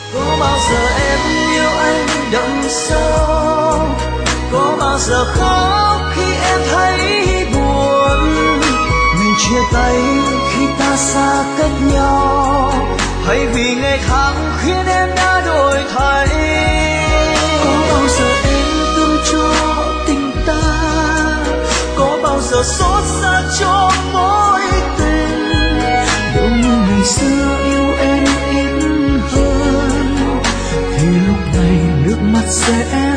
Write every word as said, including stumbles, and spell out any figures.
Có bao giờ em yêu anh đậm sâu, có bao giờ khóc khi em thấy buồn, mình chia tay khi ta xa cách nhau, hay vì ngày tháng khiến em đã đổi thay. Có bao giờ em thương cho tình ta, có bao giờ xót xa cho mối tình, nếu như ngày xưa yêu em ít hơn thì lúc này nước mắt sẽ